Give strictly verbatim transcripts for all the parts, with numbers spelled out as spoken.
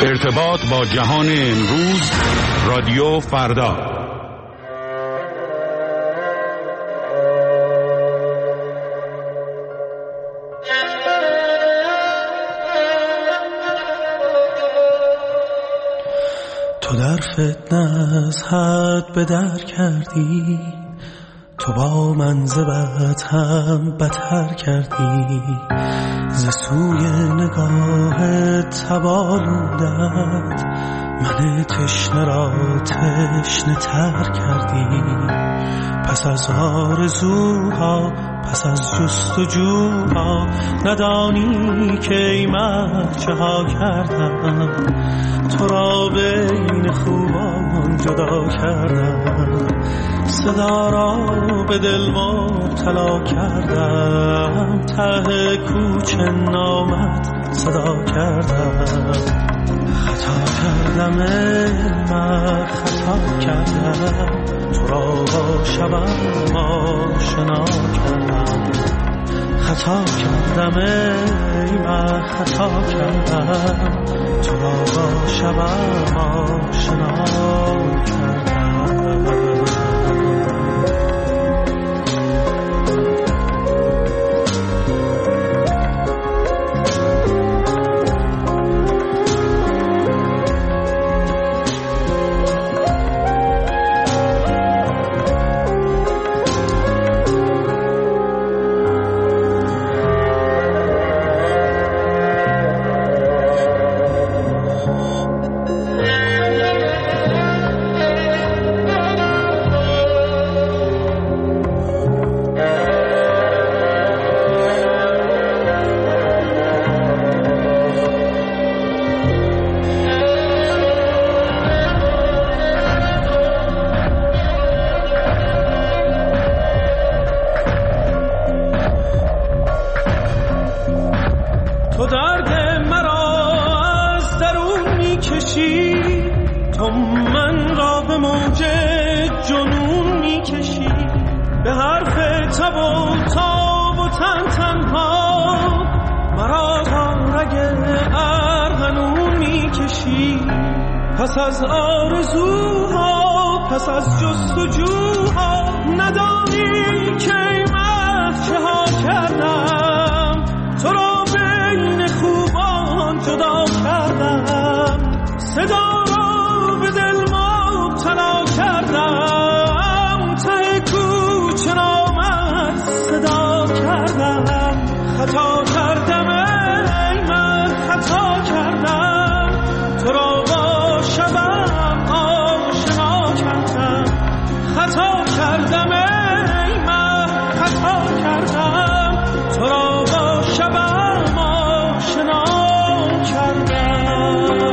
ارتباط با جهان امروز، رادیو فردا. تو در فتنه از حد به در کردی، تو با من ز بد هم بتر کردی. ز سوی نگاهت تبالودت، من تشنه را تشنه تر کردی. پس از آرزوها، پس از جستجوها، ندانی که ای مرد چه ها کردم. تو را بین خوبان جدا کردم، صدا را به دل مبتلا کردم. ته کوچه نامت صدا کردم. خطا کردم ای من، خطا کردم. تو را با شبم آشنا کردم. خطا کردم ای من، خطا کردم. تو را با شبم آشنا کردم. پس از آرزوها، پس از جستجوها، ندانی که ای مرد چه ها کردم. تو را بین خوبان جدا کردم، صدا را به دل مبتلا کردم. ته کوچه نامت صدا کردم. خطا کردم ای من، خطا کردم. تو را شبم آشنا کردم. خطا کردم ای من، خطا کردم. تو را با شبم آشنا کردم.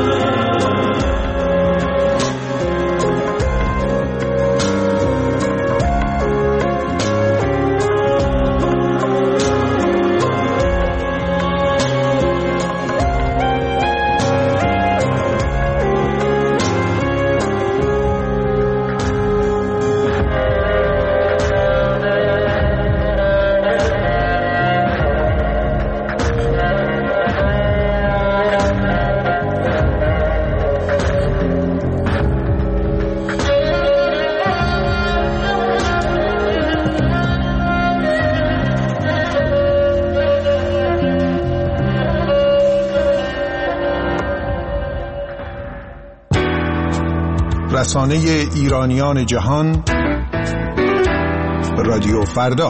رسانه ایرانیان جهان، رادیو فردا.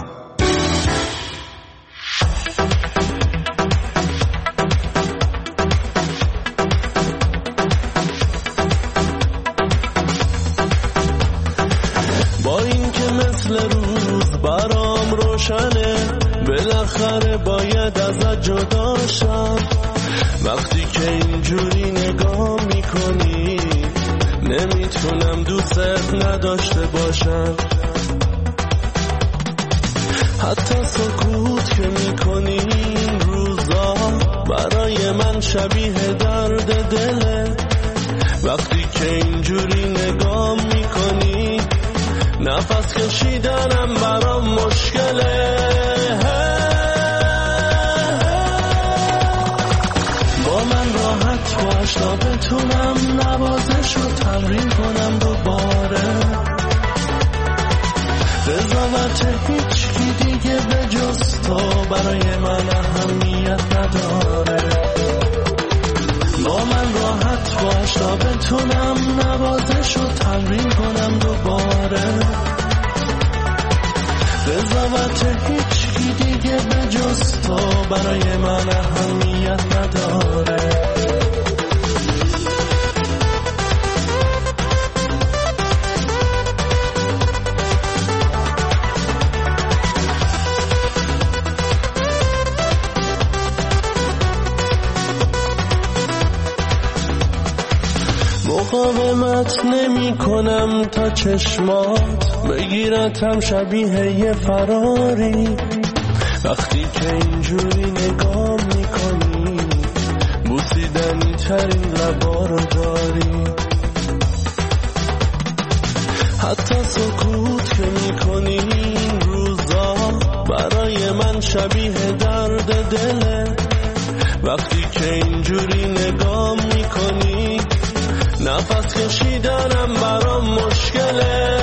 با این که مثل روز برام روشنه، بالاخره باید ازت جدا شم. وقتی که اینجوری نگاه میکنی، نمیتونم دوست نداشته باشم. حتی سکوت که میکنی این روزا برای من شبیه درد دله. وقتی که اینجوری نگاه میکنی، نفس کشیدنم برام مشکله. با من راحت باش تا بتونم نوازش رو تمرین کنم دوباره. قضاوت هیچ کی دیگه به جز تو برای من اهمیت نداره. با من راحت باش تا بتونم نوازش رو تمرین کنم دوباره. قضاوت هیچ کی دیگه به جز تو برای من اهمیت نداره. مقاومت نمی کنم تا چشمات بگیرتم شبیه یه فراری. وقتی که اینجوری نگاه میکنی بوسیدنی ترین لبا رو داری. حتی سکوت که میکنی این روزا برای من شبیه درد دله. وقتی که اینجوری نگاه میکنی نفس کشیدنم برام مشکله.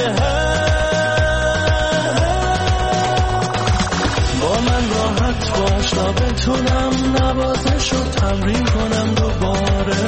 با من راحت باش تا بتونم نوازش رو تمرین کنم دوباره.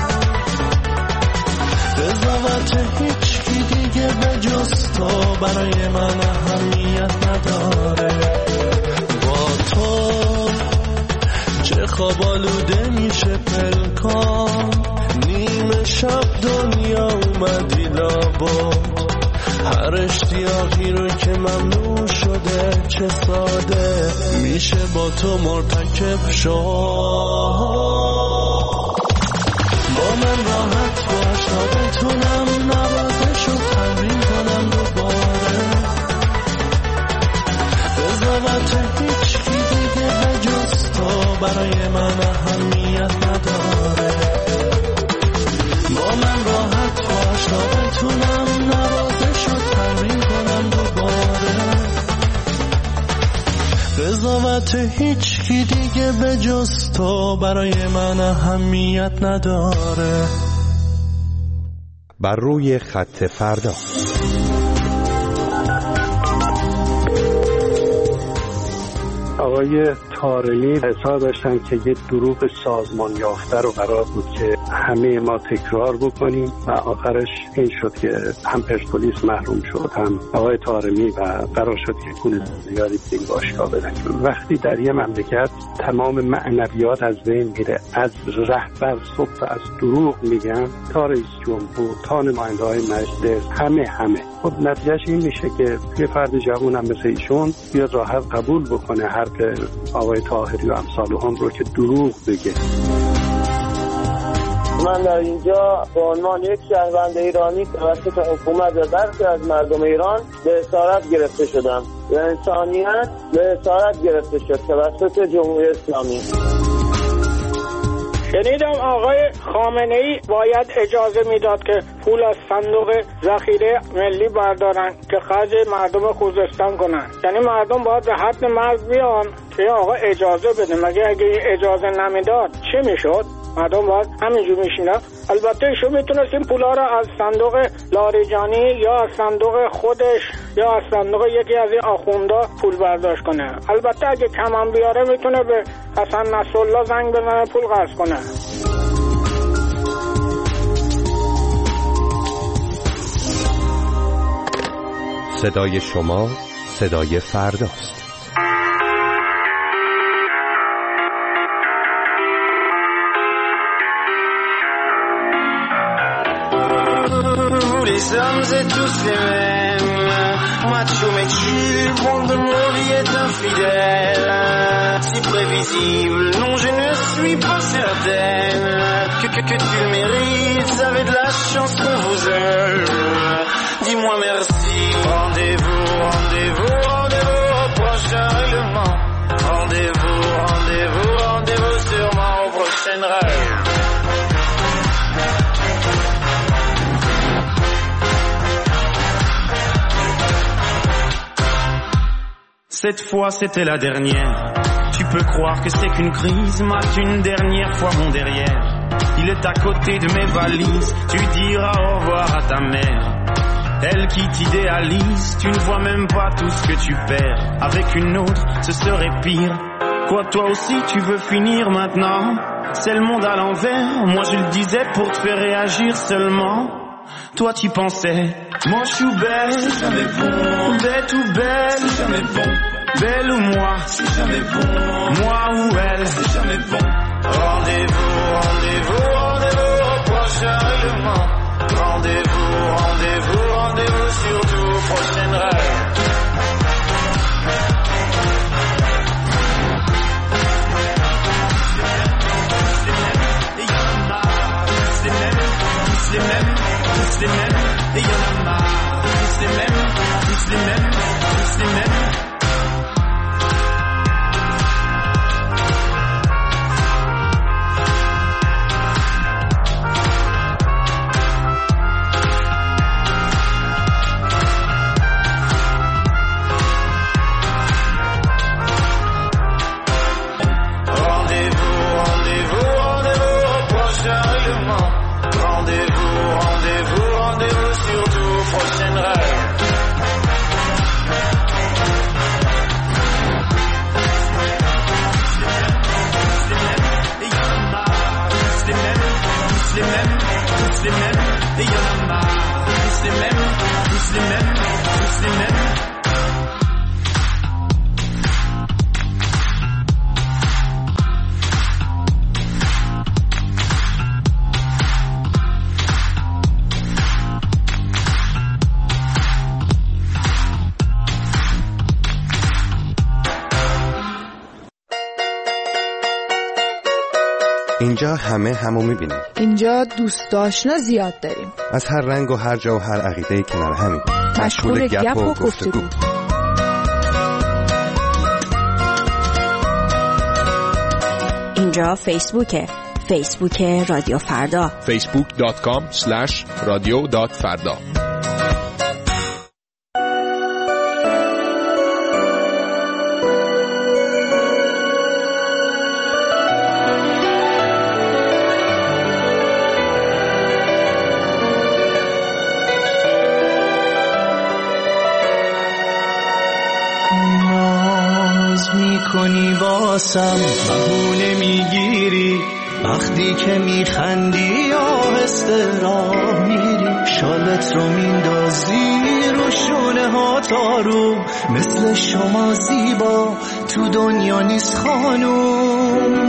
قضاوت هیچ کی دیگه به جز تو برای من اهمیت نداره. با تو چه خواب آلوده میشه پلکان. نیمه شب دنیا اومدی لابد. هر اشتیاقی رو که ممنوع شده چه ساده میشه با تو مرتکب شد. با من راحت باش تا بتونم نوازش رو تمرین کنم دوباره. قضاوت هیچ کی دیگه به جز تو برای من اهمیت نداره. با من راحت باش تا بتونم نوازش رو تمرین کنم دوباره. قضاوت هیچ کی دیگه به جز تو برای من اهمیت نداره. بر روی خط فردا. آقای طارمی اظهار داشتن که یه دروغ سازمان یافته رو قرار بود که همه ما تکرار بکنیم و آخرش این شد که هم پرسپولیس محروم شد هم آقای طارمی و قرار شد که پول زیادی به این باشگاه بدن. وقتی در یه مملکت تمام معنویات از بین میره، از رهبر صبح از دروغ میگن تا رئیس جمهور تا نماینده‌های مجلس همه همه خب نتیجهش این میشه که یه فرد جوان هم مثل ایشون بیاد راحت قبول بکنه حرف آقای طاهری و امثالهم رو که دروغ بگه. من در اینجا به عنوان یک شهروند ایرانی توسط حکومت و برخی از مردم ایران به اسارت گرفته شدم و انسانیت به اسارت گرفته شد توسط جمهوری اسلامی. شنیدم آقای خامنه‌ای باید اجازه میداد که پول از صندوق ذخیره ملی بردارن که خرج مردم خوزستان کنن. یعنی مردم باید به حد مرز بیان که آقا اجازه بده. مگه اگه اجازه نمیداد چی میشد؟ مردم باید همینجور میشینن. البته ایشون میتونست این پولا رو از صندوق لاریجانی یا از صندوق خودش یا از صندوق یکی از این آخوندا پول برداشت کنه. البته اگه کم هم بیاره میتونه به حسن نصرالله زنگ بزنه پول قرض کنه. صدای شما صدای فرداست. Les hommes et tous les mêmes, macho mais tu, bon de mon vie est infidèle, si prévisible, non je ne suis pas certaine, que, que, que tu le mérites, vous avez de la chance qu'on vous aime, dis-moi merci, rendez-vous, rendez-vous, rendez-vous au prochain règlement, rendez-vous, rendez-vous, rendez-vous sûrement au prochain rêve. Cette fois c'était la dernière. Tu peut croire que c'est qu'une crise. Mate une dernière fois mon derrière. Il est à côté de mes valises. Tu diras au revoir à ta mère. Elle qui t'idéalise. Tu ne vois même pas tout ce que tu perds. Avec une autre, ce serait pire. Quoi, toi aussi tu veux finir maintenant? C'est le monde à l'envers. Moi je le disais pour te faire réagir seulement. Toi t'y pensais. Moi je suis belle, c'est jamais bon. Bête ou belle, c'est jamais bon. Belle ou moi, c'est jamais bon. Moi ou elle, c'est jamais bon. Rendez-vous, rendez-vous, rendez-vous au prochain règlement. Rendez-vous, rendez-vous, rendez-vous surtout au prochain rêve. Les mêmes, tous les mêmes, et y'en a marre. Tous les mêmes, tous les mêmes, tous les mêmes. Rendez-vous, rendez-vous, rendez-vous au prochain règlement. Rendez-vous, rendez-vous, rendez-vous surtout au prochain rêve. Et y'en a marre, tous les mêmes, tous les mêmes, tous les mêmes. Et y'en a marre, tous les mêmes, tous les mêmes, tous les mêmes. اینجا همه همو میبینیم. اینجا دوست آشنا زیاد داریم. از هر رنگ و هر جا و هر عقیده کنار همیم. مشغول گپ و گفتگو. اینجا فیسبوکه. فیسبوک رادیو فردا. فیسبوک دات کام اسلش رادیو دات فردا. کنی واسم بهونه میگیری وقتی که میخندی آهسته راه میری شالت رو میندازی رو شونه ها تارو مثل شما زیبا تو دنیا نیست خانوم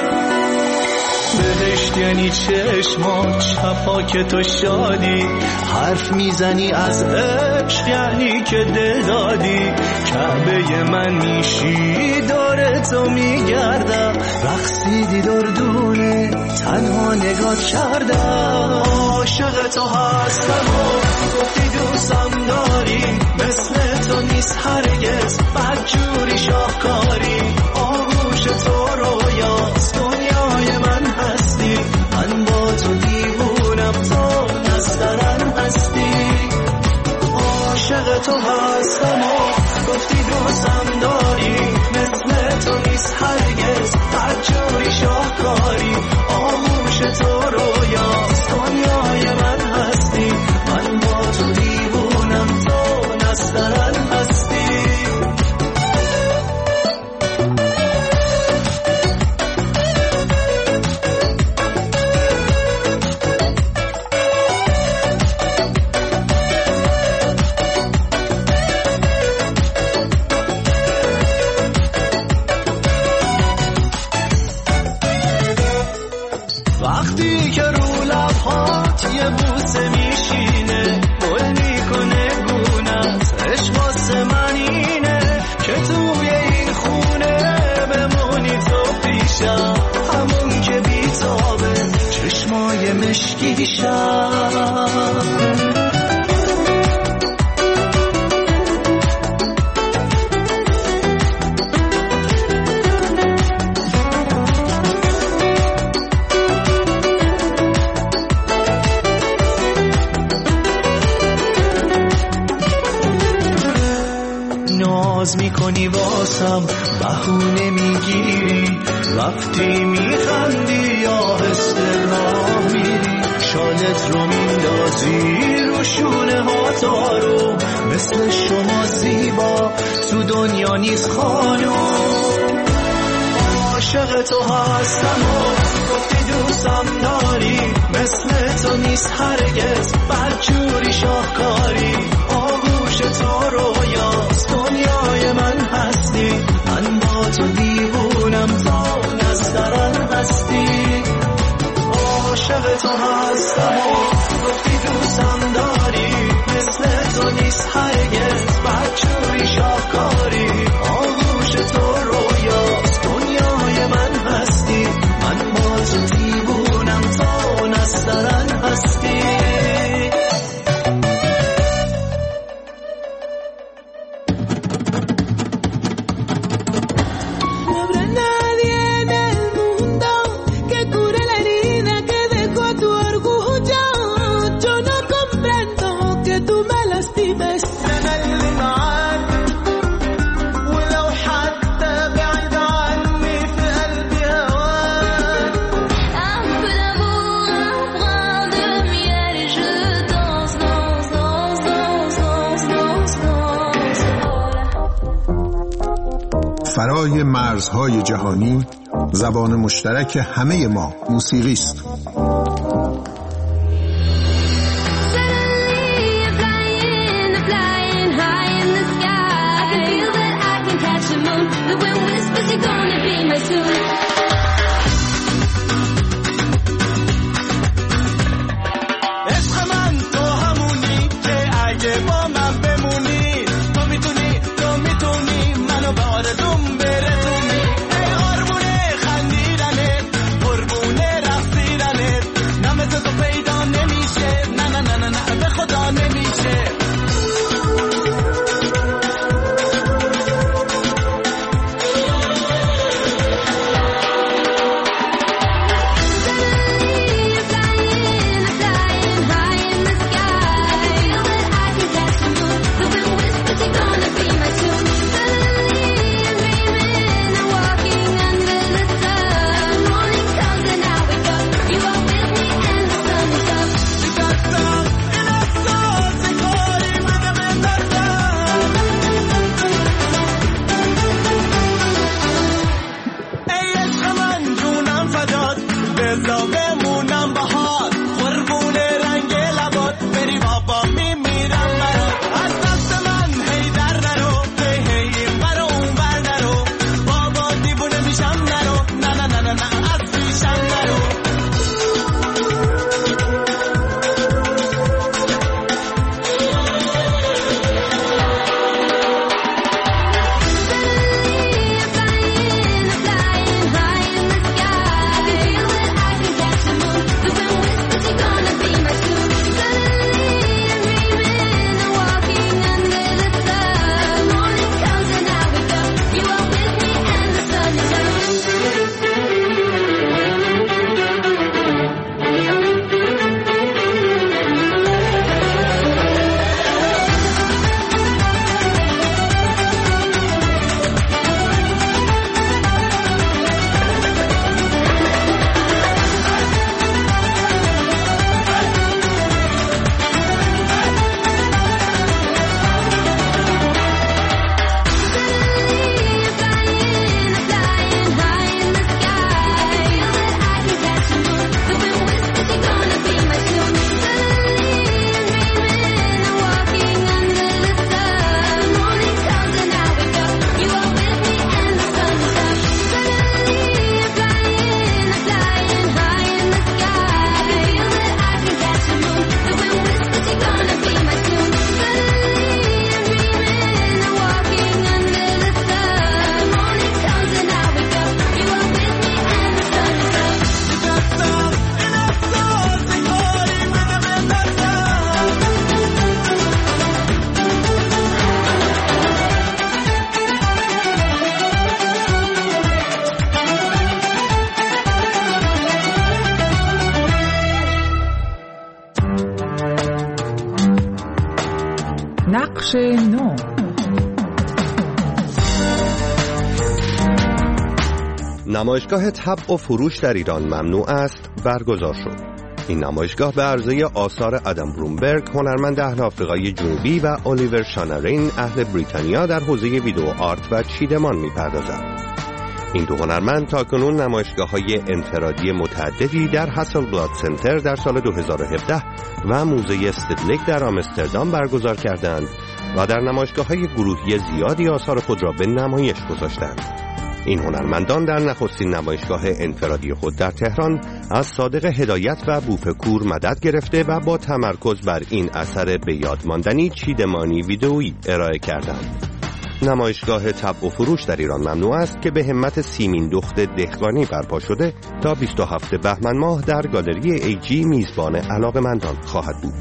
بهشت یعنی چشمات چپاک تو شادی حرف میزنی از عشق یعنی که دل دادی کعبه من میشی داره تو میگردم رقصیدی دردونه تنها نگات کردم عاشق تو هستم و گفتی دوستم داری مثل تو نیست هرگز بدجوری شاهکاری آغوش تو رویاست دنیای من هستی من با تو دیوونم تو نسترن هستی عاشق تو هستم و گفتی دوستم داری مثل تو نیست هرگز بدجوری شاهکاری آغوش تو رویاست دنیای من هستی من با تو دیوونم تو نسترن هستی وقتی که رو لبهات یه بوسه میشینه گل میکنه گونت عشق واسه من اینه که توی این خونه بمونی تو پیشم همون که بیتابه چشمای مشکیشم ناز میکنی میکنی واسم، بهونه میگیری وقتی میخندی یا آهسته راه میری، شالت رو میندازی رو شونه ها تارو، مثل شما زیبا تو دنیا نیست خانم. عاشق تو هستم و گفتی دوستم داری، مثل تو نیست هرگز بدجوری شاهکاری، آغوش تو رویاست دنیای من هستی، من با تو دیوونم تا نسترن هستی. عاشق تو هستم و گفتی دوستم داری، مثل تو نیست هرگز بدجوری شاهکاری، آغوش تو رویاست دنیای من هستی، من با تو دیوونم تا نسترن هستی. فرای مرزهای جهانی زبان مشترک همه ما موسیقی است. نقش نو. نمایشگاه طبع و فروش در ایران ممنوع است برگزار شد. این نمایشگاه به عرضه آثار آدم برومبرگ، هنرمند اهل آفریقای جنوبی، و الیور شانارین، اهل بریتانیا، در حوزه ویدئو آرت و چیدمان می‌پردازد. این دو هنرمند تاکنون نمایشگاه‌های انفرادی متعددی در هاسلبلاد سنتر در سال دو هزار و هفده و موزه استدلیک در آمستردام برگزار کردند و در نمایشگاه‌های گروهی زیادی آثار خود را به نمایش گذاشتند. این هنرمندان در نخستین نمایشگاه انفرادی خود در تهران از صادق هدایت و بوپکور مدد گرفته و با تمرکز بر این اثر به یاد ماندنی چیدمانی ویدئویی ارائه کردند. نمایشگاه طبع و فروش در ایران ممنوع است که به همت سیمین دخت دهقانی برپا شده تا بیست و هفتم بهمن ماه در گالری ای جی میزبان علاقه‌مندان خواهد بود.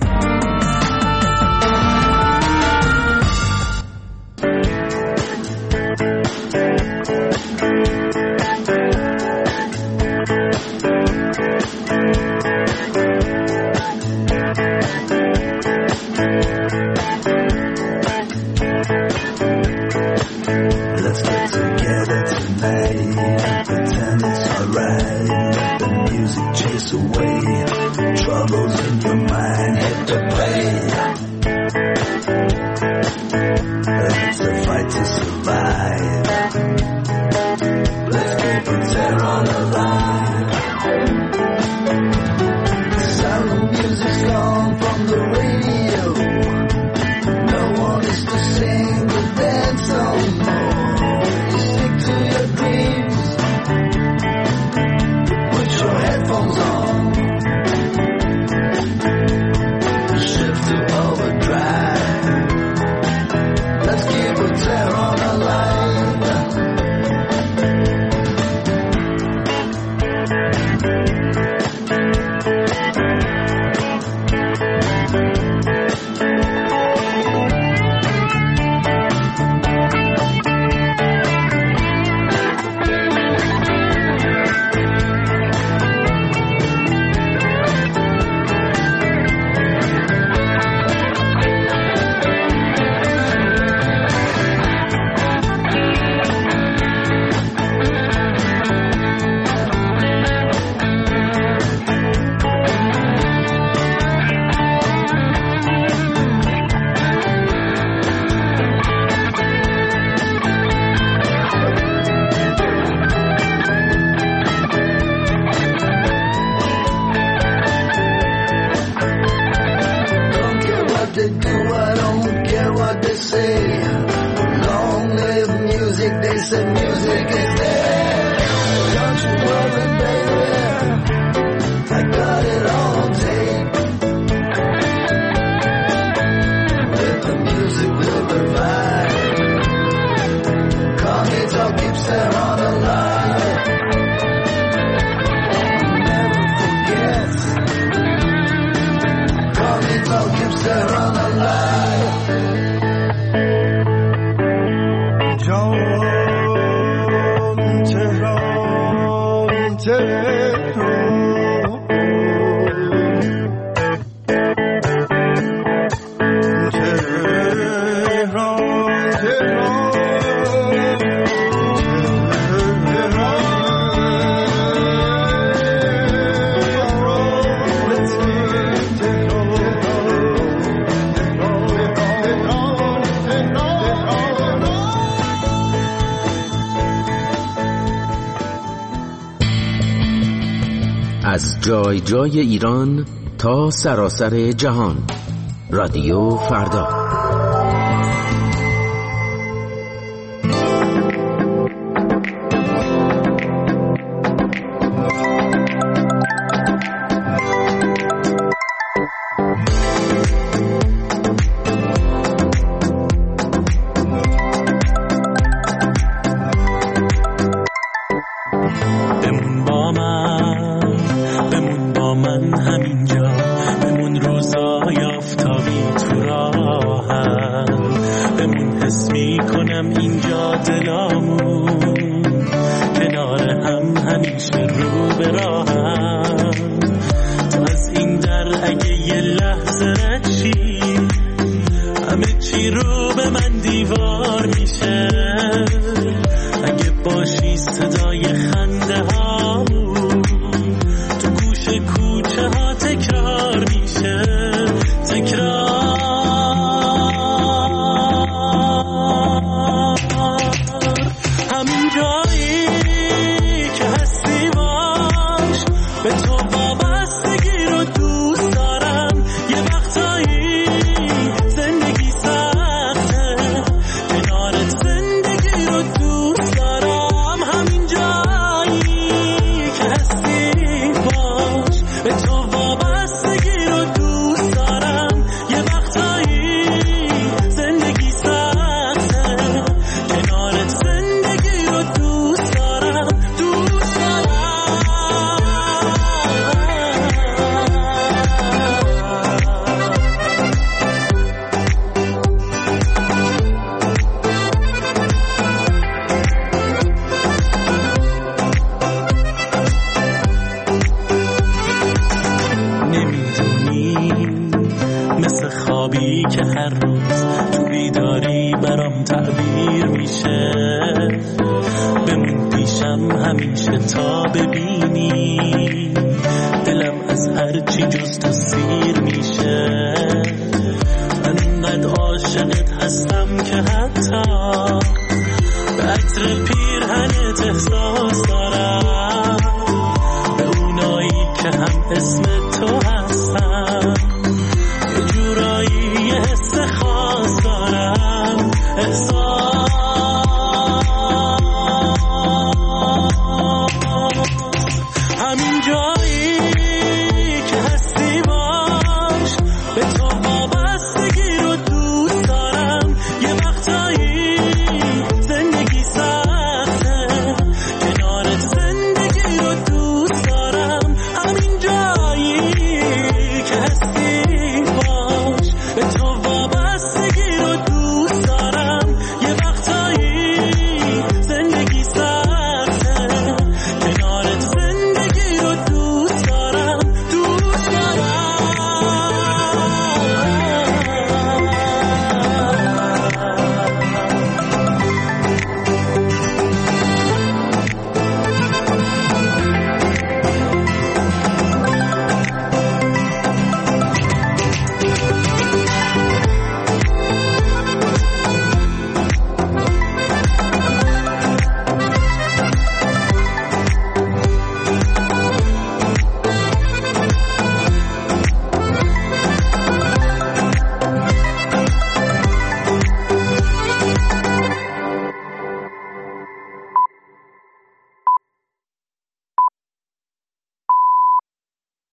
از جای جای ایران تا سراسر جهان، رادیو فردا. صدای خنده کوچه ها تکرار میشه، تکرار همین جایی که هستی باش، به تو وابستگی رو دوست دارم. یه وقتایی زندگی سخته، کنارت زندگی رو دوست دارم. همین جایی که هستی باش، به تو وابستگی رو دوست دارم. یه وقتایی زندگی سخته، کنارت زندگی رو دوست دارم، دوست دارم. نمیدونی مثل خوابی که هر روز تو بیداری برام تعبیر میشه، بمون پیشم همیشه تا ببینی دلم از هر چی جز تو سیر میشه. من اینقدر عاشقت هستم که حتی به عطر پیرهنت احساس دارم، به اونایی که هم اسم تو